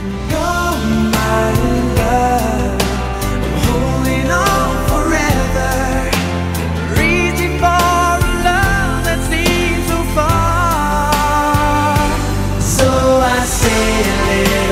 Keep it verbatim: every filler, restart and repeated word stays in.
You're my love, I'm holding on forever, reaching for a love that seems so far. So I say a little